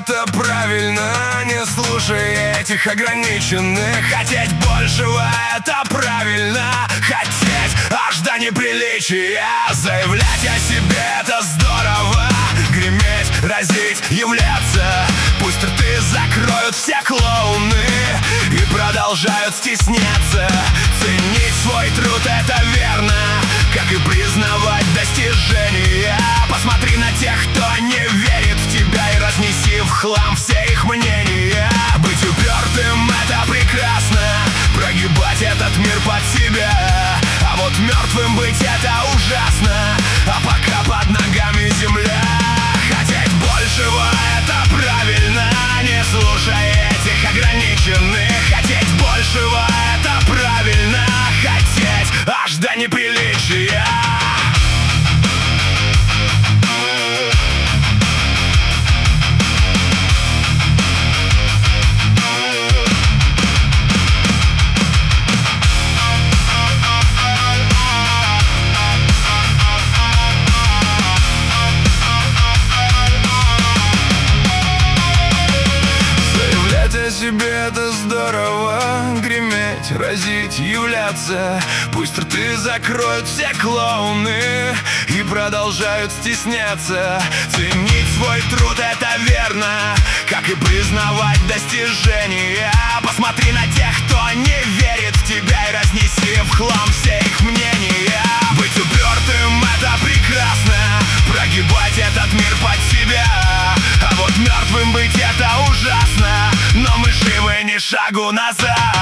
это правильно, не слушай этих ограниченных. Хотеть большего — это правильно. Хотеть аж до неприличия. Заявлять о себе — это здорово. Греметь, разить, являться. Пусть рты закроют все клоуны и продолжают стесняться. Ценить свой труд — это верно, как и признавать достижения. Посмотри на тех, кто не верит в тебя, и разнеси в хлам все их мнения. Быть упертым — это прекрасно, прогибать этот мир под себя. А вот мертвым быть — это ужасно, а пока под ногами земля. Хотеть большего — это правильно, не слушай этих ограниченных. Хотеть большего — это правильно. Хотеть аж до неприличия. О себе — это здорово. Греметь, разить, являться. Пусть рты закроют все клоуны и продолжают стесняться. Ценить свой труд — это верно, как и признавать достижения. Посмотри на тех, кто не верит в тебя, и разнеси в хлам все их мнения. Быть упертым — это прекрасно, прогибать этот мир под себя. А вот мертвым быть — это ужасно, но мы живы, ни шагу назад.